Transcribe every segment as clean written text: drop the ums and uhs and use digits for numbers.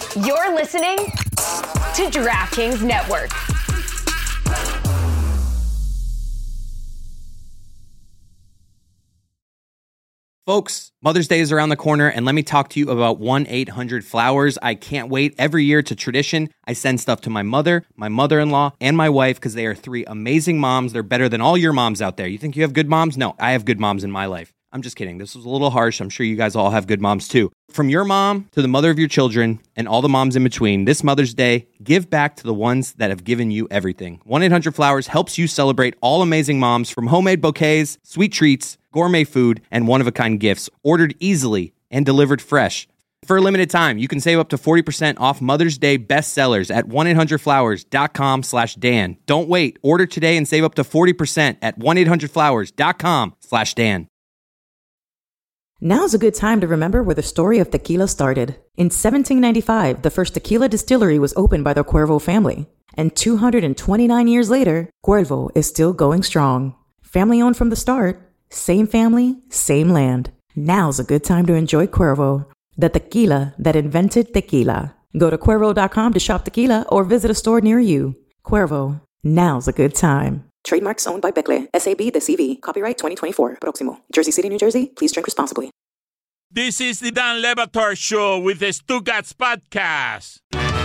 You're listening to DraftKings Network. Folks, Mother's Day is around the corner, and let me talk to you about 1-800-Flowers. I can't wait. Every year, it's a tradition. I send stuff to my mother, my mother-in-law, and my wife because they are three amazing moms. They're better than all your moms out there. You think you have good moms? No, I have good moms in my life. I'm just kidding. This was a little harsh. I'm sure you guys all have good moms too. From your mom to the mother of your children and all the moms in between, this Mother's Day, give back to the ones that have given you everything. 1-800-Flowers helps you celebrate all amazing moms, from homemade bouquets, sweet treats, gourmet food, and one-of-a-kind gifts, ordered easily and delivered fresh. For a limited time, you can save up to 40% off Mother's Day bestsellers at 1-800-Flowers.com/Dan. Don't wait. Order today and save up to 40% at 1-800-Flowers.com/Dan. Now's a good time to remember where the story of tequila started. In 1795, the first tequila distillery was opened by the Cuervo family. And 229 years later, Cuervo is still going strong. Family owned from the start, same family, same land. Now's a good time to enjoy Cuervo, the tequila that invented tequila. Go to Cuervo.com to shop tequila or visit a store near you. Cuervo, now's a good time. Trademarks owned by Becle, SAB The CV. Copyright 2024. Próximo. Jersey City, New Jersey. Please drink responsibly. This is the Dan Le Batard Show with the Stugatz Podcast.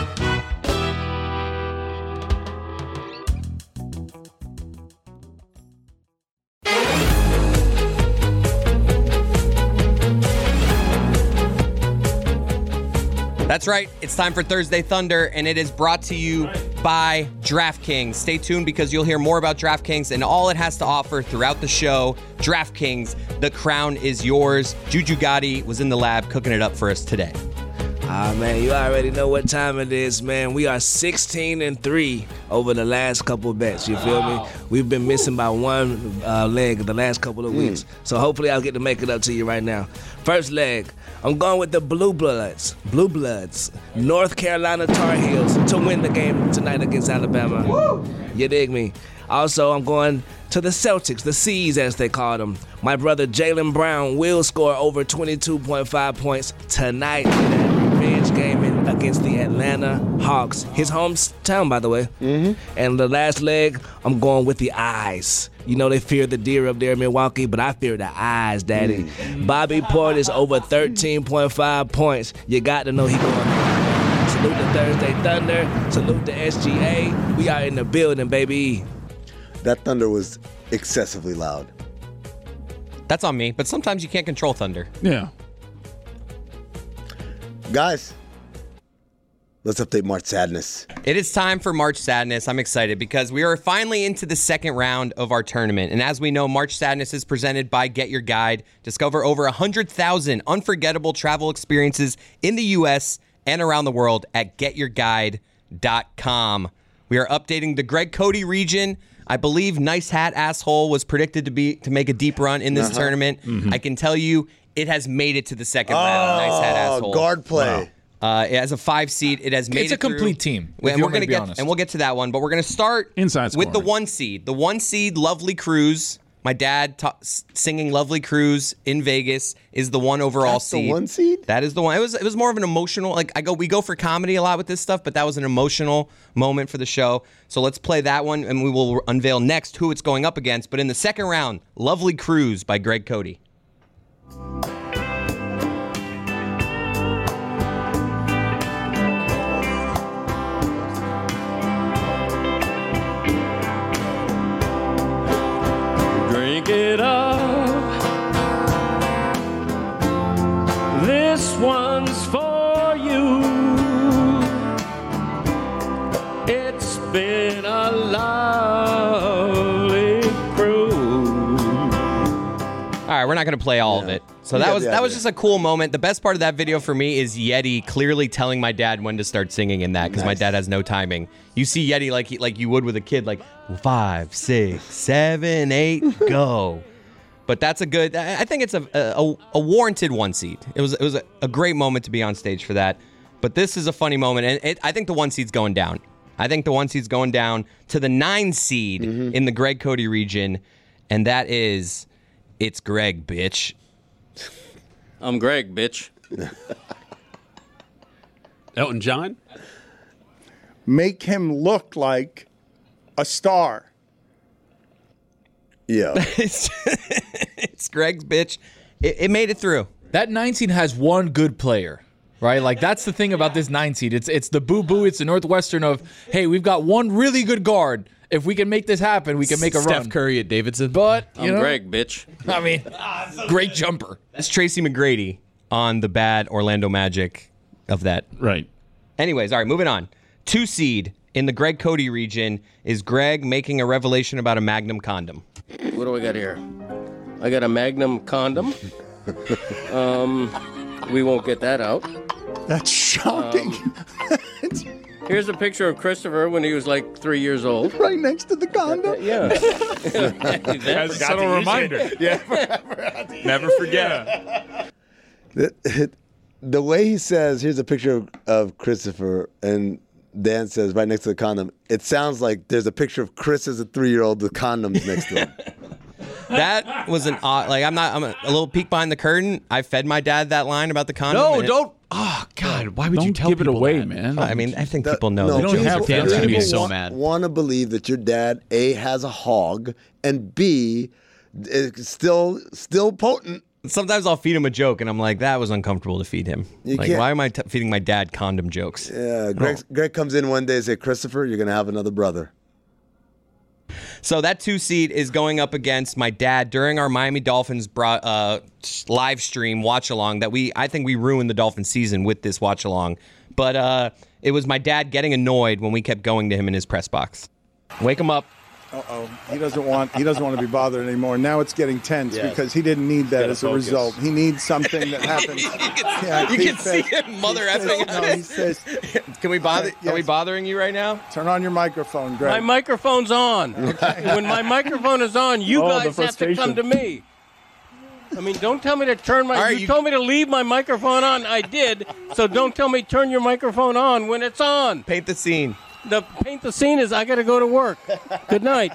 That's right. It's time for Thursday Thunder, and it is brought to you by DraftKings. Stay tuned because you'll hear more about DraftKings and all it has to offer throughout the show. DraftKings, the crown is yours. Juju Gotti was in the lab cooking it up for us today. Man, you already know what time it is, man. We are 16-3 over the last couple of bets. You feel me? We've been missing by one leg the last couple of weeks. So hopefully I'll get to make it up to you right now. First leg, I'm going with the Blue Bloods, North Carolina Tar Heels to win the game tonight against Alabama. Woo! You dig me? Also, I'm going to the Celtics, the C's as they call them. My brother Jaylen Brown will score over 22.5 points tonight in that revenge game against the Atlanta Hawks. His hometown, by the way. Mm-hmm. And the last leg, I'm going with the eyes. You know they fear the deer up there in Milwaukee, but I fear the eyes, Daddy. Bobby Portis over 13.5 points. You got to know he going. Salute the Thursday Thunder. Salute the SGA. We are in the building, baby. That thunder was excessively loud. That's on me, but sometimes you can't control thunder. Yeah. Guys, let's update March Sadness. It is time for March Sadness. I'm excited because we are finally into the second round of our tournament. And as we know, March Sadness is presented by Get Your Guide. Discover over 100,000 unforgettable travel experiences in the U.S. and around the world at getyourguide.com. We are updating the Greg Cody region. I believe Nice Hat Asshole was predicted to make a deep run in this tournament. Mm-hmm. I can tell you it has made it to the second round. Nice Hat Asshole. Guard play. Wow. It has a 5 seed. It has made it through. It's a complete team. And we're going to get to that one, but we're going to start inside with the 1 seed. The 1 seed, Lovely Cruise. My dad singing Lovely Cruise in Vegas is the one overall That's seed. The 1 seed? That is the one. It was more of an emotional, we go for comedy a lot with this stuff, but that was an emotional moment for the show. So let's play that one, and we will unveil next who it's going up against. But in the second round, Lovely Cruise by Greg Cody. Drink it up. This one's for you. It's been a lovely cruise. All right, we're not going to play all of it. So that was just a cool moment. The best part of that video for me is Yeti clearly telling my dad when to start singing in that because my dad has no timing. You see Yeti like you would with a kid, like 5, 6, 7, 8, go. But that's a good. I think it's a warranted 1 seed. It was a great moment to be on stage for that. But this is a funny moment, and I think the 1 seed's going down. I think the 1 seed's going down to the 9 seed in the Greg Cody region, and that is, it's Greg, bitch. I'm Greg, bitch. Elton John? Make him look like a star. Yeah. It's Greg's bitch. It made it through. That 9 seed has one good player, right? Like, that's the thing about this 9 seed. It's the boo-boo. It's the Northwestern of, hey, we've got one really good guard. If we can make this happen, we can make a run. Steph Curry at Davidson. But, I'm Greg, bitch. I mean, great jumper. That's Tracy McGrady on the bad Orlando Magic of that. Right. Anyways, all right, moving on. 2 seed in the Greg Cody region is Greg making a revelation about a Magnum condom. What do I got here? I got a Magnum condom. We won't get that out. That's shocking. Here's a picture of Christopher when he was like 3 years old. Right next to the condom. Yeah. As a subtle reminder. Never forget. The way he says, here's a picture of Christopher, and Dan says right next to the condom, it sounds like there's a picture of Chris as a 3-year-old with condoms next to him. That was an odd, like, I'm a little peek behind the curtain. I fed my dad that line about the condom. No, and don't. Oh, God. Why would you tell give it people away, that? man? I mean, I think people know. No, that don't jokes have are to. Dan's gonna be People so mad. Want to believe that your dad, A, has a hog, and B, is still potent. Sometimes I'll feed him a joke, and I'm like, that was uncomfortable to feed him. You Like, can't- why am I feeding my dad condom jokes? Yeah, Greg comes in one day and says, Christopher, you're going to have another brother. So that 2 seed is going up against my dad during our Miami Dolphins live stream watch along. I think we ruined the Dolphins season with this watch along, but it was my dad getting annoyed when we kept going to him in his press box. Wake him up. Uh-oh. He doesn't want to be bothered anymore. Now it's getting tense because he didn't need that as a focus. result. He needs something that happens. You can see him mother effing. No, he says, Can we bother? Yes. Are we bothering you right now? turn on your microphone, Greg. My microphone's on. When my microphone is on, you guys have to come to me. I mean, don't tell me to turn my... right, you told me to leave my microphone on. I did. So don't tell me turn your microphone on when it's on. Paint the scene. Paint the scene is I got to go to work. Good night.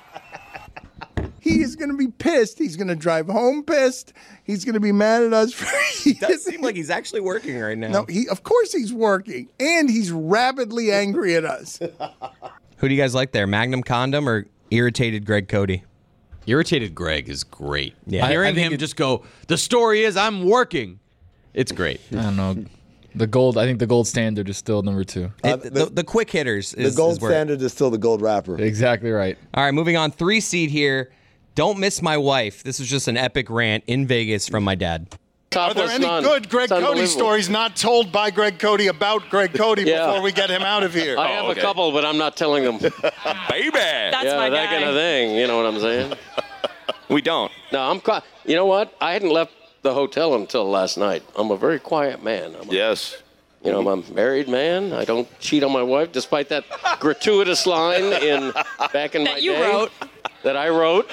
He is going to be pissed. He's going to drive home pissed. He's going to be mad at us. It does seem like he's actually working right now. No, of course he's working, and he's rapidly angry at us. Who do you guys like there, Magnum condom or irritated Greg Cody? Irritated Greg is great. Yeah. Hearing I think him just go, the story is I'm working. It's great. I don't know. I think the gold standard is still number 2. The quick hitters is The gold is where- standard is still the gold wrapper. Exactly right. All right, moving on. 3 seed here. Don't miss my wife. This was just an epic rant in Vegas from my dad. Are there any good Greg Cody stories not told by Greg Cody about Greg Cody before we get him out of here? I have a couple, but I'm not telling them. Baby. That's my guy. That kind of thing. You know what I'm saying? We don't. No, you know what? I hadn't left the hotel until last night. I'm a very quiet man. Yes. You know, I'm a married man. I don't cheat on my wife, despite that gratuitous line back in my day. That I wrote.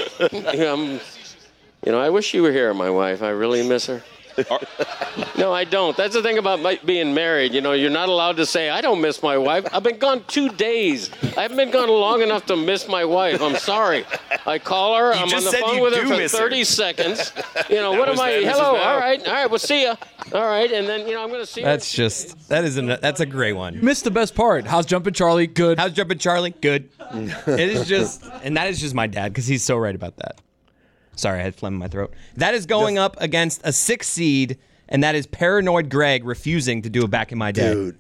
I wish you were here, my wife. I really miss her. No, I don't. That's the thing about being married. You know, you're not allowed to say, I don't miss my wife. I've been gone 2 days. I haven't been gone long enough to miss my wife. I'm sorry. I call her. I'm on the phone with her for 30 seconds. You know, what am I? Hello. All right. We'll see ya. All right. And then, I'm going to see her. That's a great one. Missed the best part. How's Jumpin' Charlie? Good. How's Jumpin' Charlie? Good. It is just, and that is just my dad because he's so right about that. Sorry, I had phlegm in my throat. That is going up against a 6 seed, and that is Paranoid Greg refusing to do a Back in My Day. Dude.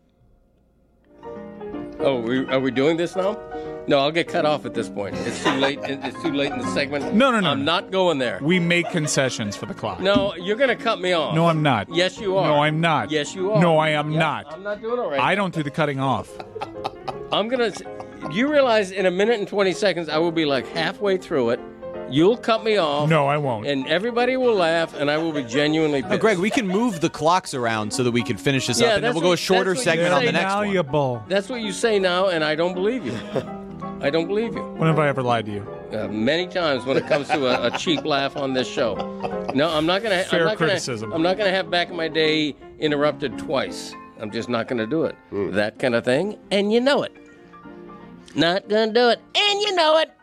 Oh, are we doing this now? No, I'll get cut off at this point. It's too late. It's too late in the segment. No. I'm not going there. We make concessions for the clock. No, you're going to cut me off. No, I'm not. Yes, you are. No, I'm not. Yes, you are. No, I am not. I'm not doing it right. I don't do the cutting off. I'm going to... You realize in a minute and 20 seconds, I will be like halfway through it. You'll cut me off. No, I won't. And everybody will laugh, and I will be genuinely pissed. Greg, we can move the clocks around so that we can finish this up, and then we'll go a shorter segment on the next one. Malleable. That's what you say now, and I don't believe you. I don't believe you. When have I ever lied to you? Many times when it comes to a cheap laugh on this show. No, I'm not gonna. Fair criticism. I'm not gonna have Back in My Day interrupted twice. I'm just not gonna do it. That kind of thing, and you know it. Not gonna do it, and you know it.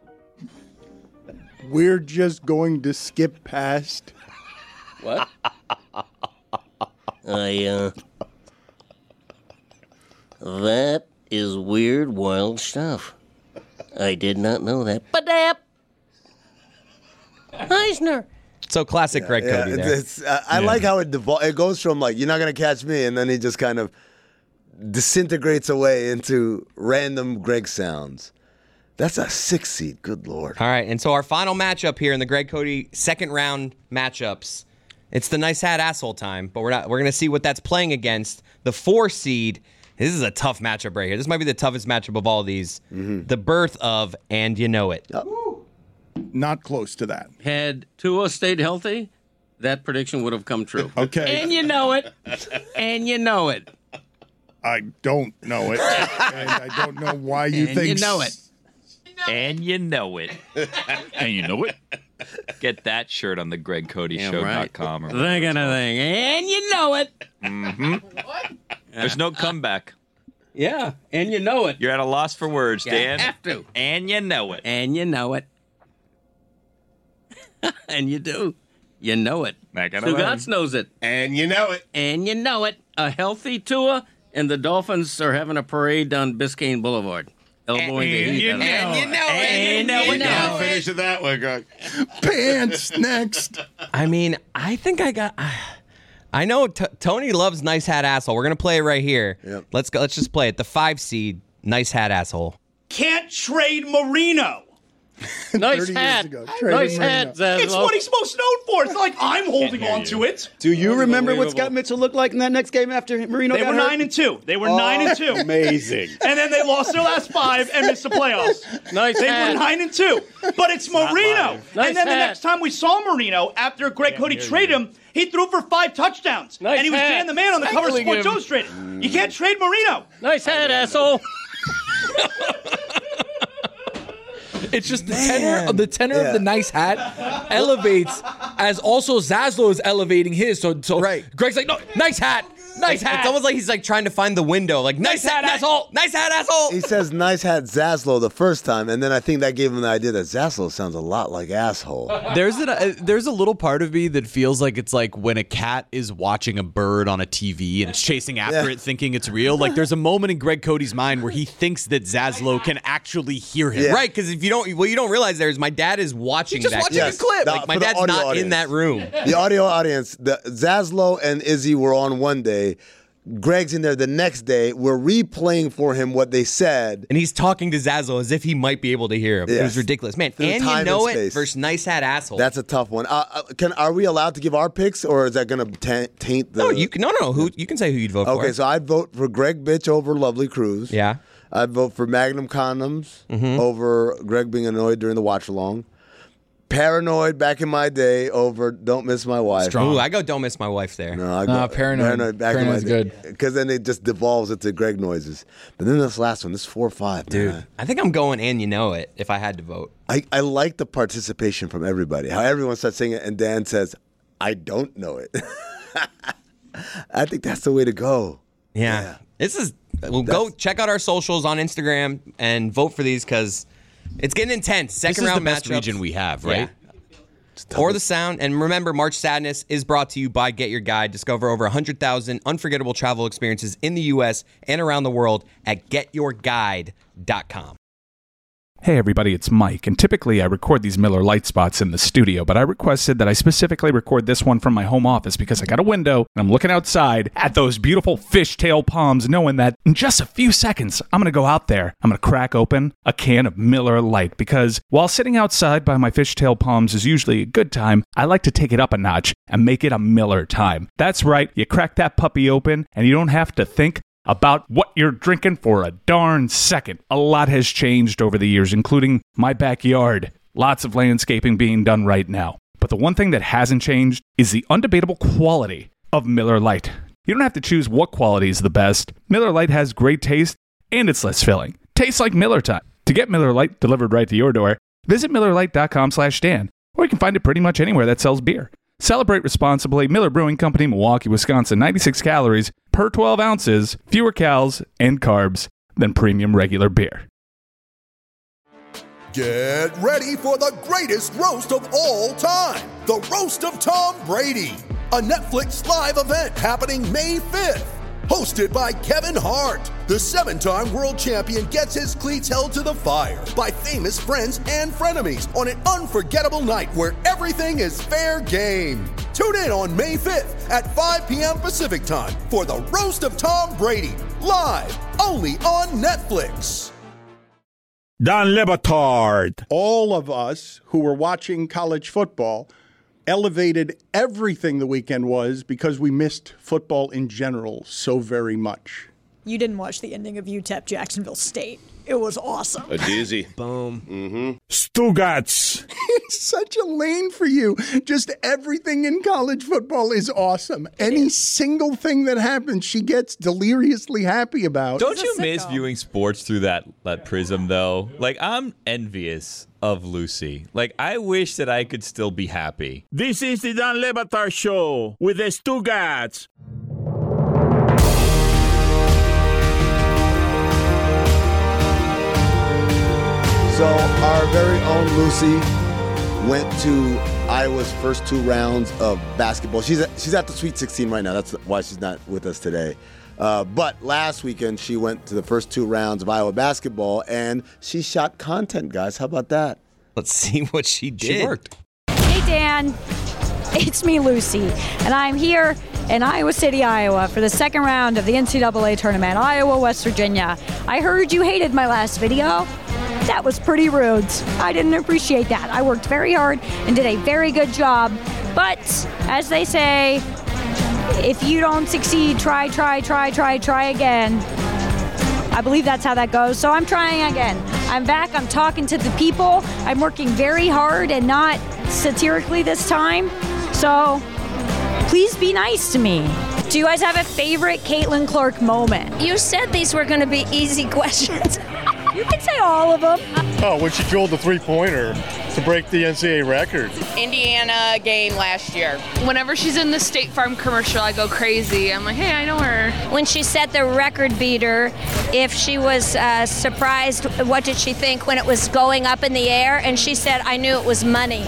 We're just going to skip past. What? That is weird, wild stuff. I did not know that. Badap! Eisner. So classic Greg Cody there. I like how it goes from like, you're not going to catch me, and then he just kind of disintegrates away into random Greg sounds. That's a 6 seed. Good Lord. All right, and so our final matchup here in the Greg Cody second round matchups, it's the nice hat asshole time, but we're going to see what that's playing against. The 4 seed, this is a tough matchup right here. This might be the toughest matchup of all these. Mm-hmm. The birth of And You Know It. Not close to that. Had Tua stayed healthy, that prediction would have come true. Okay. And you know it. And you know it. I don't know it. And I don't know why you think. You know it. And you know it. And you know it. Get that shirt on the GregCodyShow.com. Right. That kind of thing. And you know it. Mm-hmm. What? There's no comeback. Yeah. And you know it. You're at a loss for words, Dan. You have to. And you know it. And you know it. And you do. You know it. Stugotz knows it. And you know it. And you know it. A healthy Tua, and the Dolphins are having a parade down Biscayne Boulevard. Elbowing the heat. And you know it. And you know it. Finish it that way, Greg. Pants next. I mean, I think I know Tony loves Nice Hat Asshole. We're going to play it right here. Yep. Let's go. Let's just play it. The 5 seed, Nice Hat Asshole. Can't trade Marino. Nice hat. Nice hat, Zaslow. It's what he's most known for. It's not like I'm holding on to it. Do you remember what Scott Mitchell looked like in that next game after Marino They got were hurt? 9-2. They were 9-2. Amazing. And then they lost their last 5 and missed the playoffs. Nice They hat. were 9-2. But it's Marino. Nice And then the hat. next time we saw Marino, after Greg Cody traded him, he threw for 5 touchdowns. Nice and he was hat. Dan the Man on the cover of Heckling Sports him. Illustrated. You can't trade Marino. Nice hat, asshole. It's just the tenor of the nice hat elevates as also Zaslow is elevating his. So right. Greg's like, no, nice hat. Nice hat. It's almost like he's like trying to find the window. Like, nice hat, asshole. Nice hat, asshole. He says nice hat Zaslow the first time, and then I think that gave him the idea that Zaslow sounds a lot like asshole. There's a little part of me that feels like it's like when a cat is watching a bird on a TV and it's chasing after it thinking it's real. Like there's a moment in Greg Cody's mind where he thinks that Zaslow can actually hear him. Yeah. Right, because if you don't realize my dad is watching He's just watching a clip. Like my dad's not in that room. The audio audience, the Zaslow and Izzy were on one day. Greg's in there the next day. We're replaying for him what they said. And he's talking to Zaslow as if he might be able to hear him. Yes. It was ridiculous. Man, and you know it versus nice hat asshole. That's a tough one. Are we allowed to give our picks, or is that going to taint the... No, you can say who you'd vote for. Okay, so I'd vote for Greg Bitch over Lovely Cruz. Yeah. I'd vote for Magnum Condoms over Greg being annoyed during the watch-along. Paranoid back in my day over Don't Miss My Wife. Strong. Ooh, I go Don't Miss My Wife there. No, I go Paranoid back in my day. Good. Because then it just devolves into Greg noises. But then this last one, this 4-5, dude. Man. I think I'm going And You Know It if I had to vote. I like the participation from everybody. How everyone starts singing it and Dan says, I don't know it. I think that's the way to go. Yeah. Go check out our socials on Instagram and vote for these because it's getting intense. Second round matchup. This is the best region we have, right? Yeah. Or the sound. And remember, March Sadness is brought to you by Get Your Guide. Discover over 100,000 unforgettable travel experiences in the U.S. and around the world at getyourguide.com. Hey everybody, it's Mike, and typically I record these Miller Lite spots in the studio, but I requested that I specifically record this one from my home office because I got a window and I'm looking outside at those beautiful fishtail palms, knowing that in just a few seconds I'm going to go out there, I'm going to crack open a can of Miller Lite, because while sitting outside by my fishtail palms is usually a good time, I like to take it up a notch and make it a Miller time. That's right, you crack that puppy open and you don't have to think about what you're drinking for a darn second. A lot has changed over the years, including my backyard. Lots of landscaping being done right now. But the one thing that hasn't changed is the undebatable quality of Miller Lite. You don't have to choose what quality is the best. Miller Lite has great taste, and it's less filling. Tastes like Miller time. To get Miller Lite delivered right to your door, visit MillerLite.com/Dan, or you can find it pretty much anywhere that sells beer. Celebrate responsibly. Miller Brewing Company, Milwaukee, Wisconsin. 96 calories per 12 ounces, fewer calories and carbs than premium regular beer. Get ready for the greatest roast of all time, the Roast of Tom Brady, a Netflix live event happening May 5th. hosted by Kevin Hart. The 7-time world champion gets his cleats held to the fire by famous friends and frenemies on an unforgettable night where everything is fair game. Tune in on May 5th at 5 p.m. Pacific time for the Roast of Tom Brady, live only on Netflix. Don Le Batard. All of us who were watching college football elevated everything the weekend was because we missed football in general so very much. You didn't watch the ending of UTEP Jacksonville State. It was awesome. A doozy. Boom. Mm-hmm. Stugats. It's such a lane for you. Just everything in college football is awesome. Any single thing that happens, she gets deliriously happy about. Don't you miss viewing sports through that prism, though? Like, I'm envious of Lucy. Like, I wish that I could still be happy. This is the Dan Le Batard Show with the Stugats. So our very own Lucy went to Iowa's first 2 rounds of basketball. She's at the Sweet 16 right now. That's why she's not with us today. But last weekend, she went to the first 2 rounds of Iowa basketball, and she shot content, guys. How about that? Let's see what she did. She worked. Hey, Dan. It's me, Lucy, and I'm here in Iowa City, Iowa for the second round of the NCAA tournament, Iowa, West Virginia. I heard you hated my last video. That was pretty rude. I didn't appreciate that. I worked very hard and did a very good job. But as they say, if you don't succeed, try again. I believe that's how that goes. So I'm trying again. I'm back. I'm talking to the people. I'm working very hard and not satirically this time. So please be nice to me. Do you guys have a favorite Caitlin Clark moment? You said these were going to be easy questions. You can say all of them. Oh, when she drilled the 3-pointer to break the NCAA record. Indiana game last year. Whenever she's in the State Farm commercial, I go crazy. I'm like, hey, I know her. When she set the record beater, if she was surprised, what did she think when it was going up in the air? And she said, I knew it was money.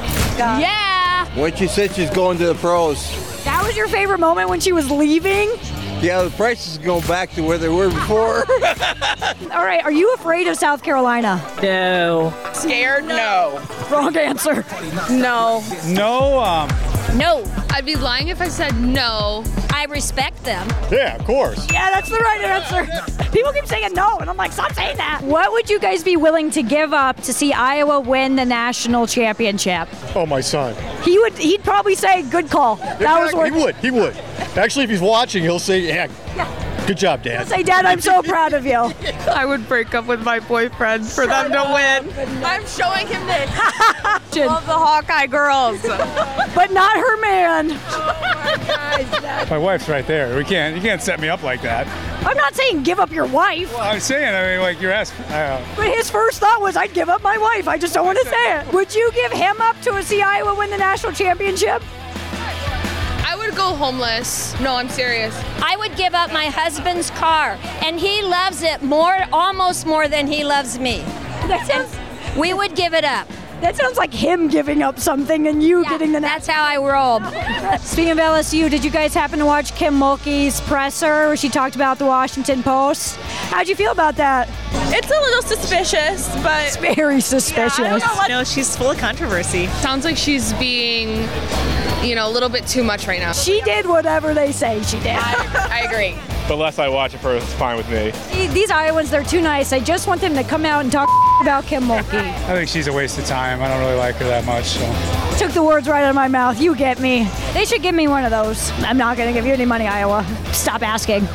Yeah. When she said she's going to the pros. That was your favorite moment when she was leaving? Yeah, the prices go back to where they were before. All right, are you afraid of South Carolina? No. Scared? No. Wrong answer. No. No. No. I'd be lying if I said no. I respect them. Yeah, of course. Yeah, that's the right answer. People keep saying no, and I'm like, stop saying that. What would you guys be willing to give up to see Iowa win the national championship? Oh, my son. He'd probably say, good call. He would. Actually, if he's watching, he'll say, yeah. Good job, Dad. He'll say, Dad, I'm so proud of you. I would break up with my boyfriend for them to win. I'm showing him this. Love the Hawkeye girls. But not her man. My wife's right there. You can't set me up like that. I'm not saying give up your wife. Well, I'm saying, like you're asking. But his first thought was, I'd give up my wife. I just don't want to say it. Would you give him up to see Iowa win the national championship? I would go homeless. No, I'm serious. I would give up my husband's car, and he loves it almost more than he loves me. We would give it up. That sounds like him giving up something and you getting the That's how I roll. Speaking of LSU, did you guys happen to watch Kim Mulkey's presser where she talked about the Washington Post? How'd you feel about that? It's a little suspicious, but... It's very suspicious. Yeah, I don't know what... No, she's full of controversy. Sounds like she's being, a little bit too much right now. She did whatever they say she did. I agree. The less I watch it for, it's fine with me. These Iowans, they're too nice. I just want them to come out and talk about Kim Mulkey. I think she's a waste of time. I don't really like her that much. So. Took the words right out of my mouth. You get me. They should give me one of those. I'm not going to give you any money, Iowa. Stop asking.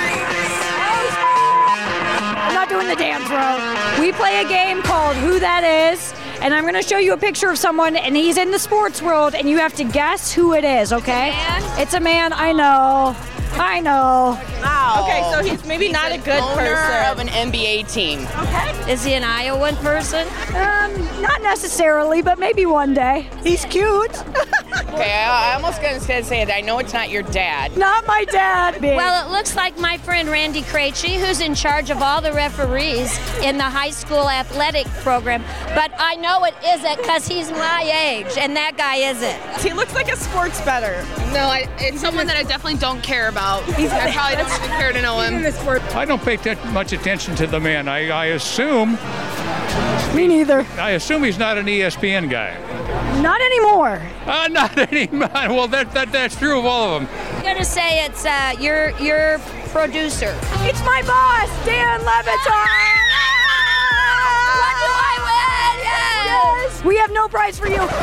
I'm not doing the dance, bro. We play a game called Who That Is, and I'm going to show you a picture of someone, and he's in the sports world, and you have to guess who it is, okay? It's a man. I know. Wow. Okay, so he's maybe not a good person of an NBA team. Okay. Is he an Iowan person? Not necessarily, but maybe one day. He's cute. Okay, I almost gonna say it. I know it's not your dad. Not my dad, bitch. Well, it looks like my friend Randy Krejci, who's in charge of all the referees in the high school athletic program. But I know it isn't because he's my age, and that guy isn't. He looks like a sports bettor. No, it's someone that I definitely don't care about. I probably don't even care to know him. I don't pay much attention to the man. I assume. Me neither. I assume he's not an ESPN guy. Not anymore. Not anymore. Well, that's true of all of them. I'm gonna say it's your producer. It's my boss, Dan Levitar. What do I win? Yes. We have no prize for you.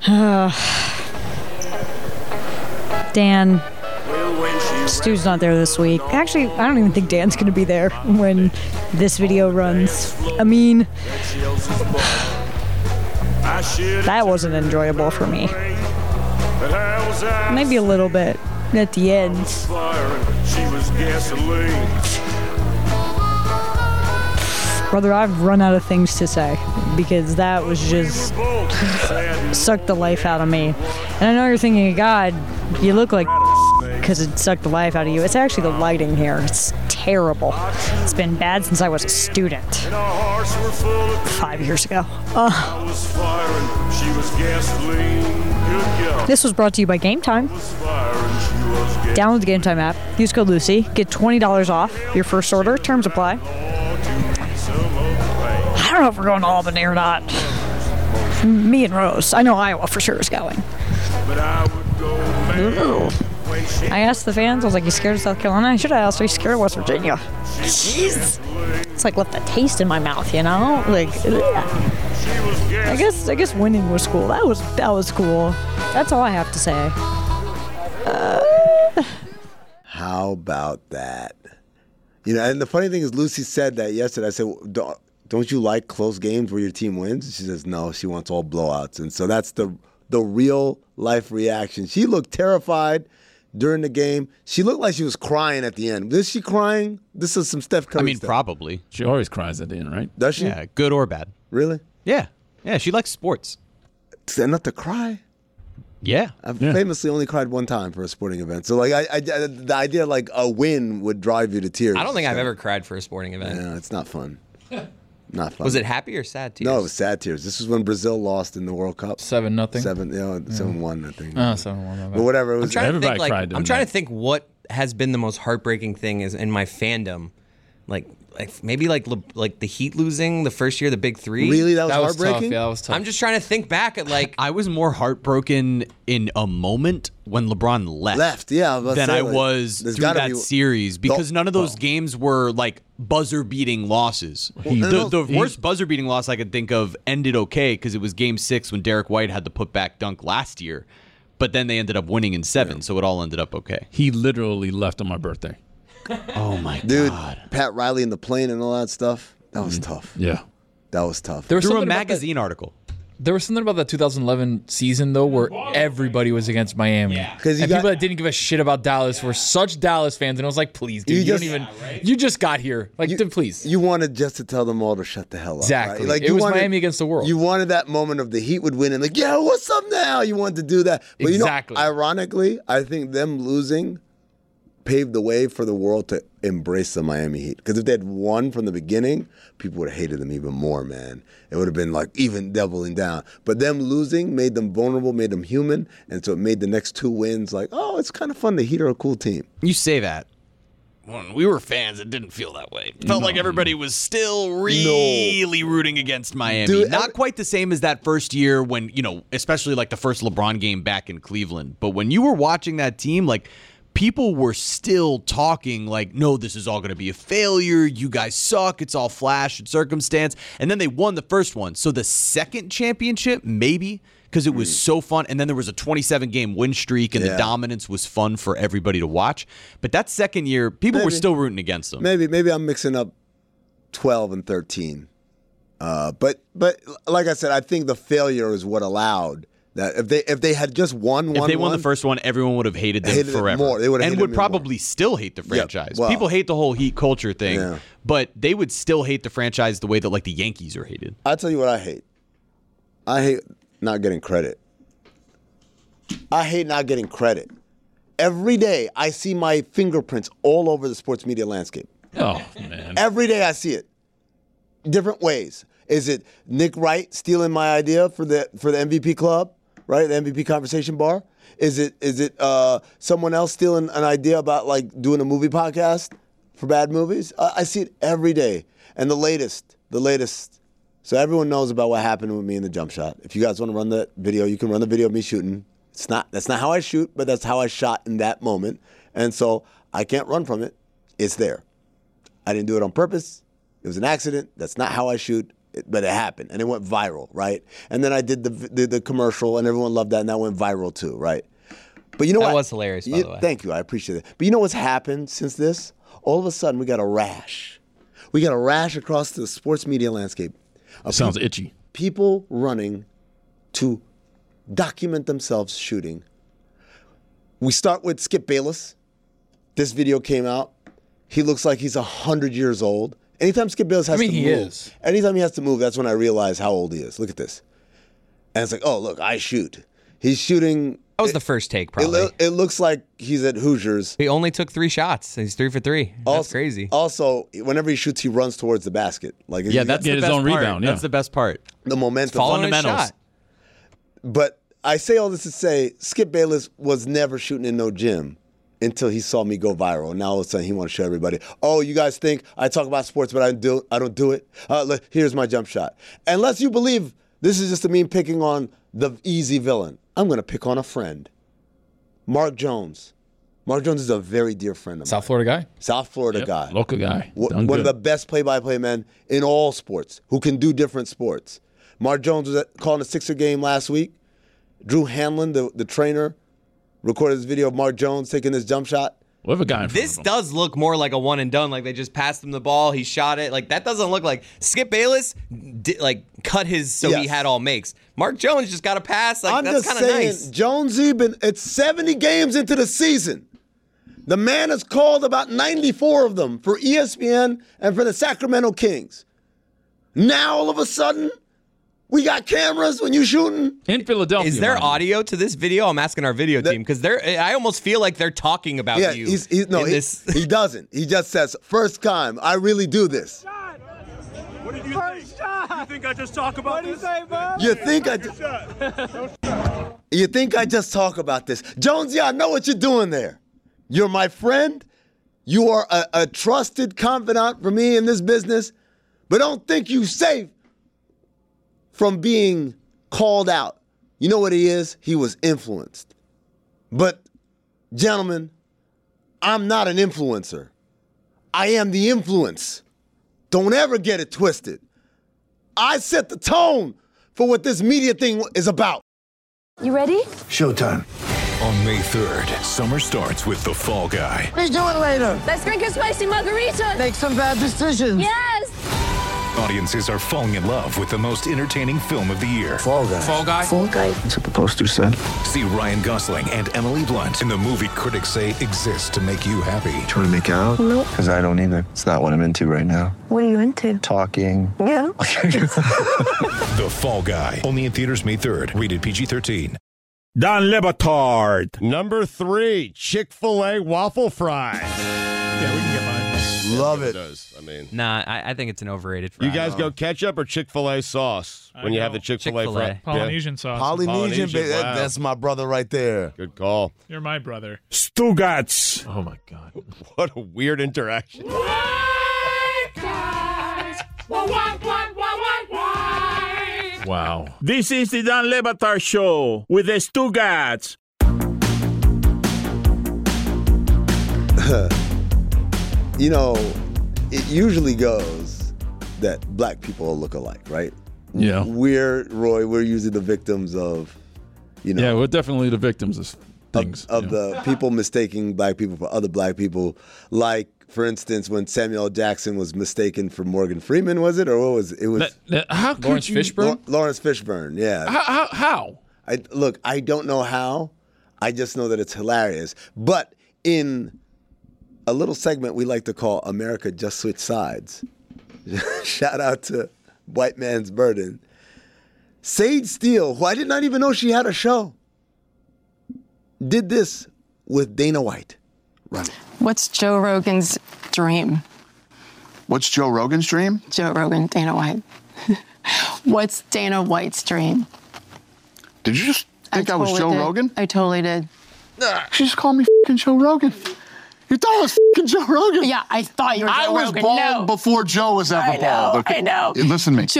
Dan. Stu's not there this week. Actually, I don't even think Dan's going to be there when this video runs. I mean, that wasn't enjoyable for me. Maybe a little bit at the end. Brother, I've run out of things to say because that was just sucked the life out of me. And I know you're thinking, God, you look like because it sucked the life out of you. It's actually the lighting here. It's terrible. It's been bad since I was a student 5 years ago. This was brought to you by Game Time. Download the Game Time app. Use code Lucy. Get $20 off your first order. Terms apply. I don't know if we're going to Albany or not. Me and Rose. I know Iowa for sure is going. I asked the fans, I was like, you scared of South Carolina? I should have asked, are you scared of West Virginia? Jeez. It's like left a taste in my mouth, you know? Like, I guess winning was cool. That was cool. That's all I have to say. How about that? You know, and the funny thing is, Lucy said that yesterday. I said, don't you like close games where your team wins? She says, no, she wants all blowouts. And so that's the real life reaction. She looked terrified during the game. She looked like she was crying at the end. Was she crying? This is some Steph Curry stuff. Probably. She always cries at the end, right? Does she? Yeah, good or bad. Really? Yeah. Yeah, she likes sports. Enough to cry? Yeah. I've famously only cried one time for a sporting event. So, like, the idea like a win would drive you to tears. I don't think I've ever cried for a sporting event. Yeah, it's not fun. Not fun. Was it happy or sad tears? No, it was sad tears. This was when Brazil lost in the World Cup. 7-0. 7-1, I think. Oh, 7-1. But whatever. It was, I'm trying to think what has been the most heartbreaking thing is in my fandom, like maybe like the Heat losing the first year of the Big Three. Really, that was heartbreaking. Tough. Yeah, that was tough. I'm just trying to think back at like I was more heartbroken in a moment when LeBron left. Yeah, than I was through that series because none of those games were like buzzer-beating losses. The worst buzzer-beating loss I could think of ended okay because it was Game 6 when Derek White had the putback dunk last year, but then they ended up winning in 7, so it all ended up okay. He literally left on my birthday. Oh my Dude, God. Pat Riley in the plane and all that stuff. That was tough. Yeah. That was tough. There was Through a magazine article. There was something about that 2011 season, though, where everybody was against Miami. Yeah. And people that didn't give a shit about Dallas were such Dallas fans, and I was like, please, dude, you just got here. Like, please. You wanted just to tell them all to shut the hell up. Exactly. Right? Like, it was Miami against the world. You wanted that moment of the Heat would win and like, yeah, what's up now? You wanted to do that. But exactly. Ironically, I think them losing paved the way for the world to embrace the Miami Heat. Because if they had won from the beginning, people would have hated them even more, man. It would have been like even doubling down. But them losing made them vulnerable, made them human, and so it made the next 2 wins like, oh, it's kind of fun. The Heat are a cool team. You say that. When we were fans, it didn't feel that way. It felt like everybody was still really rooting against Miami. Dude, Not quite the same as that first year when, especially like the first LeBron game back in Cleveland. But when you were watching that team, like, people were still talking like, no, this is all going to be a failure. You guys suck. It's all flash and circumstance. And then they won the first one. So the second championship, maybe, because it was so fun. And then there was a 27-game win streak, and the dominance was fun for everybody to watch. But that second year, people were still rooting against them. Maybe I'm mixing up 12 and 13. But like I said, I think the failure is what allowed that if they had just won the first one, everyone would have hated them forever. More. They would have and would probably still hate the franchise. Well, people hate the whole Heat culture thing, but they would still hate the franchise the way that like the Yankees are hated. I'll tell you what I hate. I hate not getting credit. I hate not getting credit. Every day I see my fingerprints all over the sports media landscape. Oh, man. Every day I see it. Different ways. Is it Nick Wright stealing my idea for the MVP club, right? The MVP conversation bar? Is it someone else stealing an idea about like doing a movie podcast for bad movies? I see it every day. And the latest. So everyone knows about what happened with me in the jump shot. If you guys want to run the video, you can run the video of me shooting. That's not how I shoot, but that's how I shot in that moment. And so I can't run from it. It's there. I didn't do it on purpose. It was an accident. That's not how I shoot, but it happened. And it went viral, right? And then I did the commercial, and everyone loved that, and that went viral too, right? But you know what? That was hilarious, by the way. Thank you. I appreciate it. But you know what's happened since this? All of a sudden, we got a rash. We got a rash across the sports media landscape. Sounds itchy. People running to document themselves shooting. We start with Skip Bayless. This video came out. He looks like he's 100 years old. Anytime Skip Bayless has to move. he is. Anytime he has to move, that's when I realize how old he is. Look at this. And it's like, oh, look, I shoot. He's shooting. That was the first take, probably. It looks like he's at Hoosiers. He only took 3 shots. He's 3 for 3. That's crazy. Also, whenever he shoots, he runs towards the basket. Like that's the best part. Rebound. Yeah. That's the best part. The momentum. Following his shot. But I say all this to say, Skip Bayless was never shooting in no gym until he saw me go viral. And now all of a sudden he wants to show everybody, oh, you guys think I talk about sports, but I don't do it? Here's my jump shot. Unless you believe this is just a me picking on the easy villain, I'm going to pick on a friend. Mark Jones. Mark Jones is a very dear friend of mine. South Florida guy? South Florida guy. Local guy. One of the best play-by-play men in all sports who can do different sports. Mark Jones was calling a Sixer game last week. Drew Hanlon, the trainer, recorded this video of Mark Jones taking this jump shot. What have a guy in front This of him? does look more like a one and done. Like they just passed him the ball, he shot it. Like that doesn't look like Skip Bayless. Cut his so he had all makes. Mark Jones just got a pass. Like I'm that's just kind of saying, nice. Jonesy it's 70 games into the season. The man has called about 94 of them for ESPN and for the Sacramento Kings. Now all of a sudden, we got cameras when you shooting in Philadelphia. Is there audio to this video? I'm asking our video team because I almost feel like they're talking about you. He doesn't. He just says, first time, I really do this. What did you think? You think I just talk about this? You think I just talk about this? Jonesy, I know what you're doing there. You're my friend. You are a trusted confidant for me in this business, but don't think you safe from being called out. You know what he is? He was influenced. But, gentlemen, I'm not an influencer. I am the influence. Don't ever get it twisted. I set the tone for what this media thing is about. You ready? Showtime. On May 3rd, summer starts with The Fall Guy. Let's do it later. Let's drink a spicy margarita. Make some bad decisions. Yes. Audiences are falling in love with the most entertaining film of the year. Fall Guy. Fall Guy? Fall Guy. That's what the poster said. See Ryan Gosling and Emily Blunt in the movie critics say exists to make you happy. Trying to make it out? Nope. Because I don't either. It's not what I'm into right now. What are you into? Talking. Yeah. The Fall Guy. Only in theaters May 3rd. Rated PG-13. Don Le Batard. Number 3, Chick-fil-A waffle fries. Yeah, we can get behind this. Love it. I mean, Nah, I think it's an overrated fry. you guys go ketchup or Chick-fil-A sauce when you have the Chick-fil-A fry? Polynesian sauce. Polynesian, baby. wow. That's my brother right there. Good call. You're my brother. Stugats. Oh my God. What a weird interaction. Wow. This is the Dan Le Batard Show with the Stugats. You know, it usually goes that black people look alike, right? Yeah. We're usually the victims of, you know. Yeah, we're definitely the victims of things. Of the people mistaking black people for other black people. Like, for instance, when Samuel L. Jackson was mistaken for Morgan Freeman, was it? Or what was it? It was how could Lawrence you? Fishburne? Lawrence Fishburne, yeah. How? I don't know how. I just know that it's hilarious. But in a little segment we like to call America Just Switch Sides. Shout out to White Man's Burden. Sage Steele, who I did not even know she had a show. did this with Dana White. Run. What's Joe Rogan's dream? What's Joe Rogan's dream? Joe Rogan, Dana White. What's Dana White's dream? Did you just think I was Joe Rogan? I totally did. She just called me f***ing Joe Rogan. You thought I was f***ing Joe Rogan? Yeah, I thought you were Joe I was Rogan. bald before Joe was ever bald. Okay? I know. Listen to me.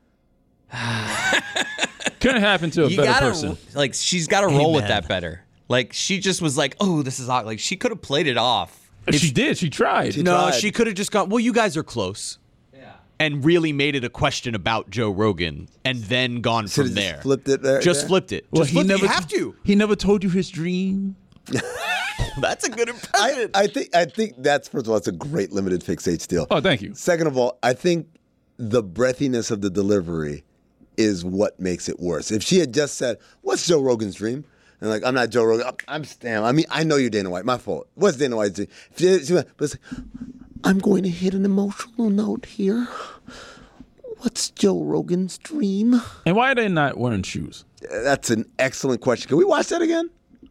Couldn't happen to a You better gotta, person. Like, she's got to roll with Amen. that better. Like, she just was like, oh, this is hot. Like, she could have played it off. She did. She tried. She could have just gone, well, you guys are close. Yeah. And really made it a question about Joe Rogan and then gone from there. Flipped it there. Just flipped it. Well, Just flipped it. You have to. He never told you his dream. That's a good impression. I think that's, first of all, it's a great limited fixate steal. Oh, thank you. Second of all, I think the breathiness of the delivery is what makes it worse. If she had just said, what's Joe Rogan's dream? And like, I'm not Joe Rogan. I'm Stan. I mean, I know you're Dana White. My fault. What's Dana White's dream? She went, but it's like, I'm going to hit an emotional note here. What's Joe Rogan's dream? And why are they not wearing shoes? That's an excellent question. Can we watch that again?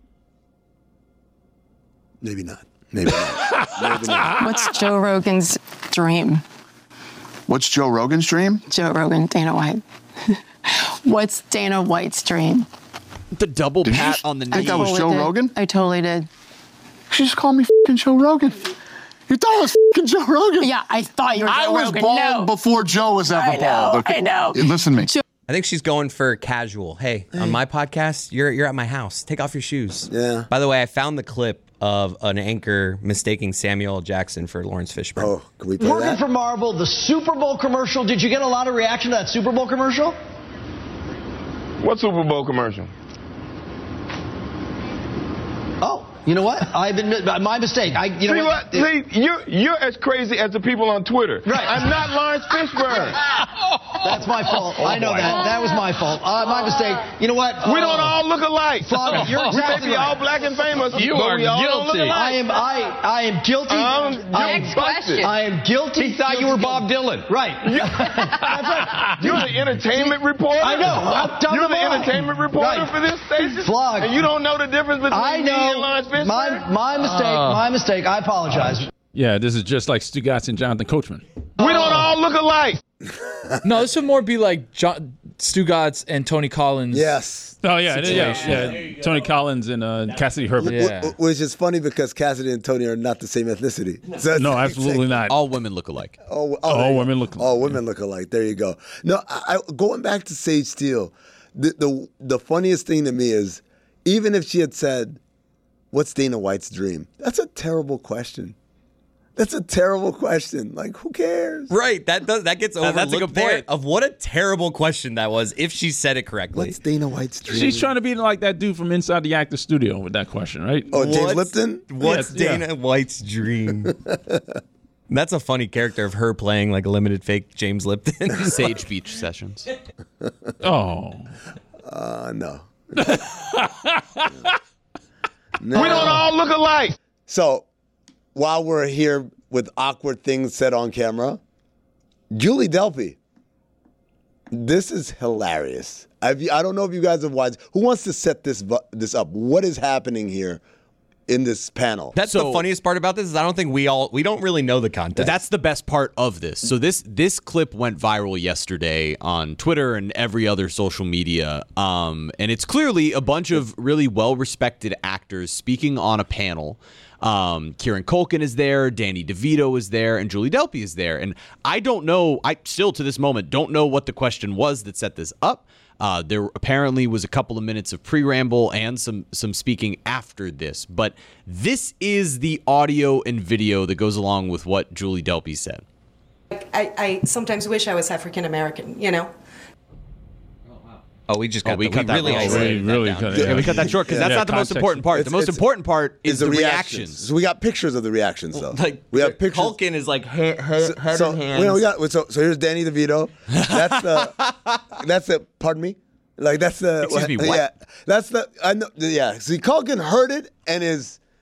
Maybe not. Maybe not. Maybe not. What's Joe Rogan's dream? What's Joe Rogan's dream? Joe Rogan, Dana White. What's Dana White's dream? The double Did pat you on the knee. think I was Joe Rogan? I totally did. She just called me f***ing Joe Rogan. You thought I was f***ing Joe Rogan? Yeah, I thought you were Joe I was Rogan. bald before Joe was ever bald. Okay? I know. Listen to me. I think she's going for casual. Hey, on my podcast, you're at my house. Take off your shoes. Yeah. By the way, I found the clip of an anchor mistaking Samuel L. Jackson for Lawrence Fishburne. Oh, can we play Working that? for Marvel, the Super Bowl commercial. Did you get a lot of reaction to that Super Bowl commercial? What Super Bowl commercial? Oh, you know what? I've been my mistake. You know See what? See, you're as crazy as the people on Twitter. Right. I'm not Lawrence Fishburne. That's my fault. Oh, I know boy. that. That was my fault. My mistake. You know what? We don't all look alike. Flavio, you're We may exactly be right. all black and famous, You but are we all don't look guilty. alike. I am guilty. Next question. I am guilty. He thought you were Bob Dylan. Right. That's right. You're the entertainment reporter. I know. I've done You're them the all. entertainment reporter Right. for this station. Flog. And you don't know the difference between I me and know. Lawrence Fishburne. My mistake. My mistake. I apologize. Yeah, this is just like Stu Gatz and Jonathan Coachman. We don't all look alike. No, this would more be like Stu Gatz and Tony Collins. Yes. Oh, yeah. situation. Yeah. Tony Collins and Cassidy Herbert. Yeah. Which is funny because Cassidy and Tony are not the same ethnicity. So No, absolutely not. All women look alike. All women look alike. All women look alike. There you go. No, going back to Sage Steele, the funniest thing to me is, even if she had said, what's Dana White's dream? That's a terrible question. That's a terrible question. Like, who cares? Right. That gets overlooked. That's a good there point. of what a terrible question that was if she said it correctly. What's Dana White's dream? She's trying to be like that dude from Inside the Actor Studio with that question, right? Oh, James Lipton? What's Yes, Dana White's dream? That's a funny character of her playing like a limited fake James Lipton. Sage Beach Sessions. Oh. No. We don't all look alike. So, while we're here with awkward things said on camera, Julie Delpy. This is hilarious. I don't know if you guys have watched. Who wants to set this up? What is happening here in this panel? That's the funniest part about this is I don't think we don't really know the context. That's the best part of this. So this clip went viral yesterday on Twitter and every other social media. And it's clearly a bunch of really well-respected actors speaking on a panel. Kieran Culkin is there, Danny DeVito is there, and Julie Delpy is there. And I don't know, I still to this moment don't know what the question was that set this up. There apparently was a couple of minutes of pre-ramble and some speaking after this. But this is the audio and video that goes along with what Julie Delpy said. I sometimes wish I was African American, you know? Oh, we just got we cut that really short. isolated Really that down. cut it. Yeah, we cut that short because that's not the most context. important part. The most important part is the reactions. So we got pictures of the reactions, though. Like we have pictures. Culkin is like head in hands. So here's Danny DeVito. That's the. Pardon me. Like that's the. Excuse me, what? Yeah, that's the. I know. Yeah. See, Culkin heard it and is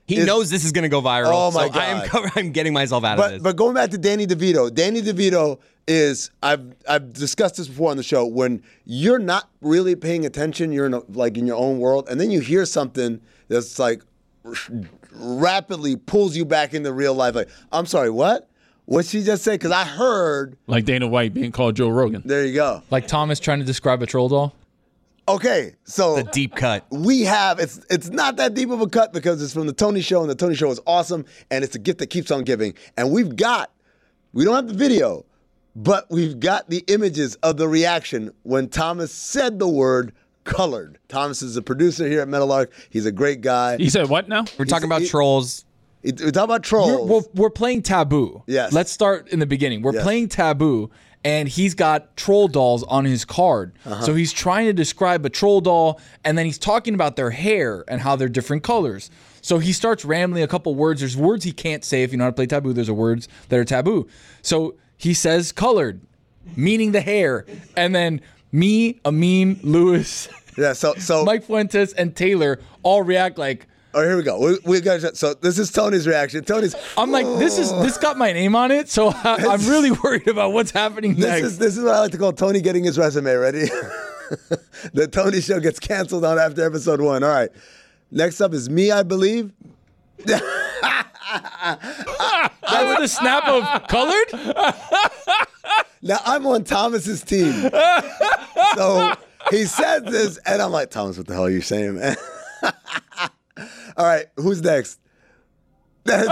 He knows this is going to go viral. Oh my so God. I'm getting myself out of this. But going back to Danny DeVito is I've discussed this before on the show. When you're not really paying attention, you're in your own world, and then you hear something that's like rapidly pulls you back into real life. Like, I'm sorry, what? What'd she just say? Because I heard like Dana White being called Joe Rogan. There you go. Like Thomas trying to describe a troll doll. Okay, so the deep cut. We have it's not that deep of a cut because it's from the Tony Show, and the Tony Show is awesome, and it's a gift that keeps on giving. And we don't have the video, but we've got the images of the reaction when Thomas said the word colored. Thomas is a producer here at Meadowlark. He's a great guy. He said what now? We're talking about trolls. We're talking about trolls. We're playing Taboo. Yes. Let's start in the beginning. We're playing Taboo, and he's got troll dolls on his card. So he's trying to describe a troll doll, and then he's talking about their hair and how they're different colors. So he starts rambling a couple words. There's words he can't say if you know how to play Taboo. There's words that are taboo. So he says colored, meaning the hair. And then me, Amin, Lewis, so Mike Fuentes, and Taylor all react like, oh, here we go. We got so this is Tony's reaction. I'm like, this got my name on it, so I'm really worried about what's happening next. This is what I like to call Tony getting his resume ready. The Tony Show gets canceled on after episode 1. All right. Next up is Me, I Believe. That's the snap of colored? Now, I'm on Thomas's team. So he says this, and I'm like, Thomas, what the hell are you saying, man? All right, who's next? Lewis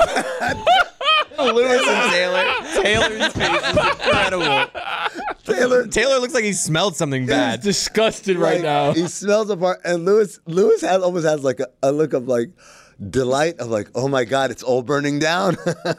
and Taylor. Taylor's face is incredible. Taylor looks like he smelled something bad. He's disgusted right now. He smells a part, and Lewis almost has like a look of like delight of like, oh my God, it's all burning down.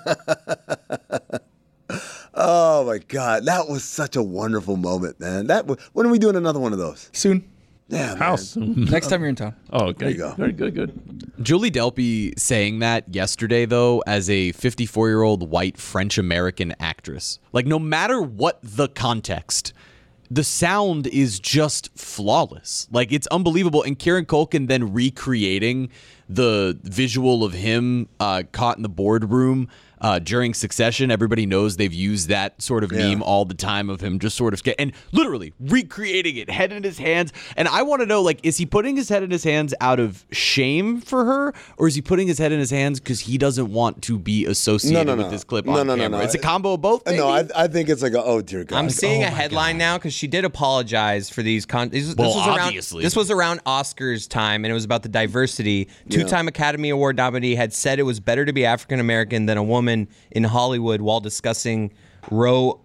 Oh my God, that was such a wonderful moment, man. When are we doing another one of those? Soon. Yeah, how soon? Next time you're in town. Oh, okay. There you go. Very good. Julie Delpy saying that yesterday, though, as a 54-year-old white French-American actress. Like, no matter what the context, the sound is just flawless. Like, it's unbelievable. And Kieran Culkin then recreating the visual of him caught in the boardroom during Succession. Everybody knows they've used that sort of meme all the time of him just sort of and literally recreating it, head in his hands. And I want to know, like, is he putting his head in his hands out of shame for her, or is he putting his head in his hands because he doesn't want to be associated with this clip on camera? No. It's a combo of both. Maybe? No, I think it's like oh dear God. I'm seeing a headline now because she did apologize for these. This was around Oscars time, and it was about the diversity. Two-time Academy Award nominee had said it was better to be African American than a woman in Hollywood while discussing Roe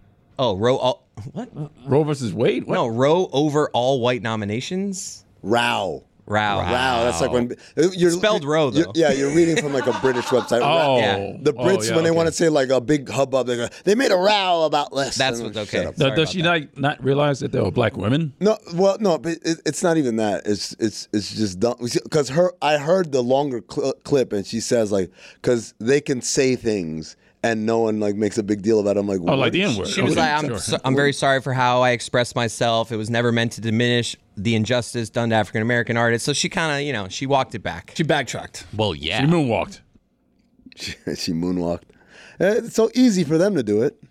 versus Wade? What? No, Roe over all white nominations. Row. That's like when you're spelled Roe though. You're reading from like a British website. The Brits when they want to say like a big hubbub, they made a row about this. That's what's okay. Does she not realize that there were black women? No, but it's not even that. It's just dumb because I heard the longer clip and she says like because they can say things. And no one like makes a big deal about it. I'm like, like the N-word. She was like, I'm very sorry for how I expressed myself. It was never meant to diminish the injustice done to African American artists. So she kind of, she walked it back. She backtracked. Well, yeah. She moonwalked. She moonwalked. It's so easy for them to do it.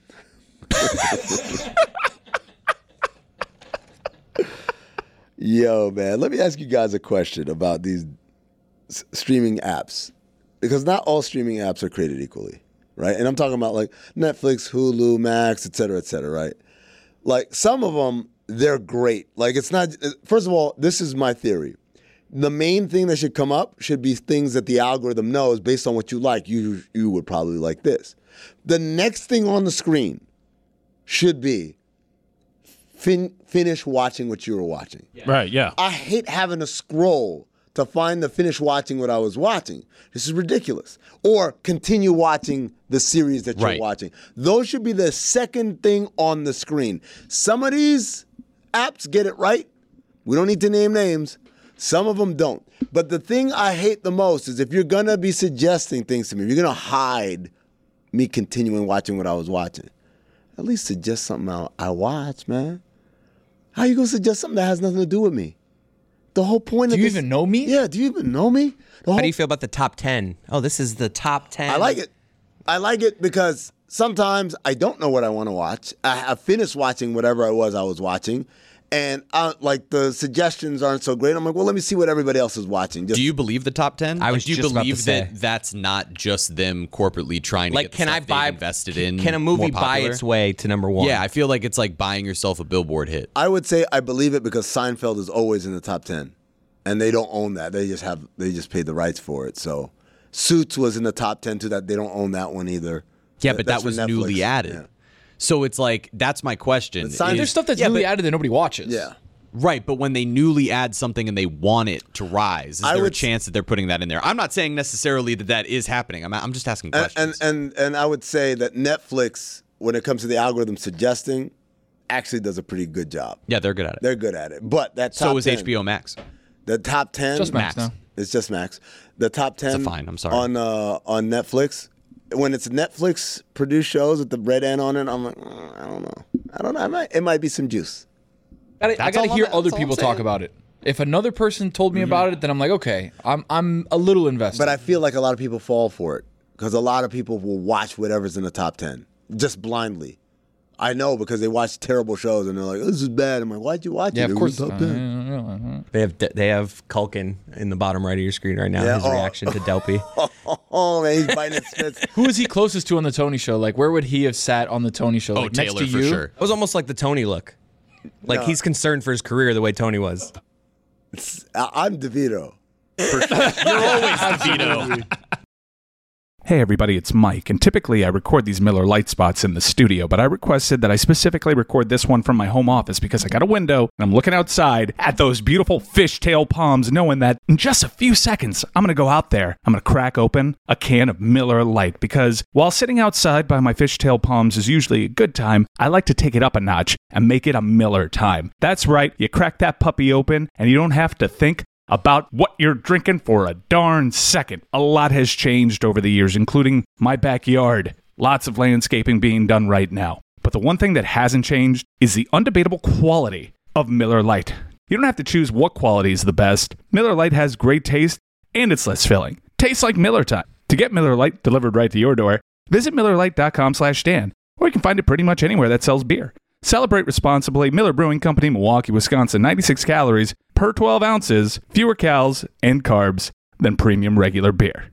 Yo, man, let me ask you guys a question about these streaming apps. Because not all streaming apps are created equally. Right? And I'm talking about like Netflix, Hulu, Max, et cetera, right? Like some of them, they're great. Like it's not, first of all, this is my theory. The main thing that should come up should be things that the algorithm knows based on what you like. You would probably like this. The next thing on the screen should be finish watching what you were watching. Yeah. Right, yeah. I hate having to scroll to find the finish watching what I was watching. This is ridiculous. Or continue watching the series that you're watching. Those should be the second thing on the screen. Some of these apps get it right. We don't need to name names. Some of them don't. But the thing I hate the most is if you're going to be suggesting things to me, if you're going to hide me continuing watching what I was watching, at least suggest something I watch, man. How you going to suggest something that has nothing to do with me? the whole point Do of you this. even know me? Yeah, do you even know me? How do you feel about the top 10? Oh, this is the top 10. I like it. I like it because sometimes I don't know what I want to watch. I finished watching whatever I was watching, and like the suggestions aren't so great. I'm like, well, let me see what everybody else is watching. Do you believe the top 10? I was do you just about to believe say. that that's not just them corporately trying to Like, get the can I stuff they've buy? invested in? Can a movie more buy popular? its way to number one? Yeah, I feel like it's like buying yourself a Billboard hit. I would say I believe it because Seinfeld is always in the top 10, and they don't own that. They just paid the rights for it. So Suits was in the top 10 too. That they don't own that one either. Yeah, but That's that was from Netflix. newly added. Yeah. So it's like, that's my question. There's stuff that's newly added that nobody watches. Yeah. Right, but when they newly add something and they want it to rise, is there a chance that they're putting that in there? I'm not saying necessarily that is happening. I'm just asking questions. And I would say that Netflix, when it comes to the algorithm suggesting, actually does a pretty good job. Yeah, they're good at it. They're good at it. But that top So is 10, HBO Max. The top 10. Just Max now. It's just Max. The top 10 It's a fine, I'm sorry. on Netflix. When it's Netflix produced shows with the red N on it, I'm like, I don't know. It might be some juice. I got to hear other people talk about it. If another person told me about it, then I'm like, okay, I'm a little invested. But I feel like a lot of people fall for it because a lot of people will watch whatever's in the top 10 just blindly. I know because they watch terrible shows and they're like, "This is bad." I'm like, "Why'd you watch it?" Yeah, of course. It was top 10. They have Culkin in the bottom right of your screen right now. Yeah, His reaction to Delpy. Oh man, he's biting his spits. Who is he closest to on the Tony Show? Like, where would he have sat on the Tony Show? Like, next to you? It was almost like the Tony look. Like No. he's concerned for his career the way Tony was. I'm DeVito. You're always DeVito. Hey everybody, it's Mike, and typically I record these Miller Lite spots in the studio, but I requested that I specifically record this one from my home office because I got a window and I'm looking outside at those beautiful fishtail palms, knowing that in just a few seconds I'm going to go out there, I'm going to crack open a can of Miller Lite, because while sitting outside by my fishtail palms is usually a good time, I like to take it up a notch and make it a Miller time. That's right, you crack that puppy open and you don't have to think about what you're drinking for a darn second. A lot has changed over the years, including my backyard. Lots of landscaping being done right now. But the one thing that hasn't changed is the undebatable quality of Miller Lite. You don't have to choose what quality is the best. Miller Lite has great taste, and it's less filling. Tastes like Miller time. To get Miller Lite delivered right to your door, visit MillerLite.com/Dan, or you can find it pretty much anywhere that sells beer. Celebrate responsibly. Miller Brewing Company, Milwaukee, Wisconsin. 96 calories per 12 ounces, fewer calories and carbs than premium regular beer.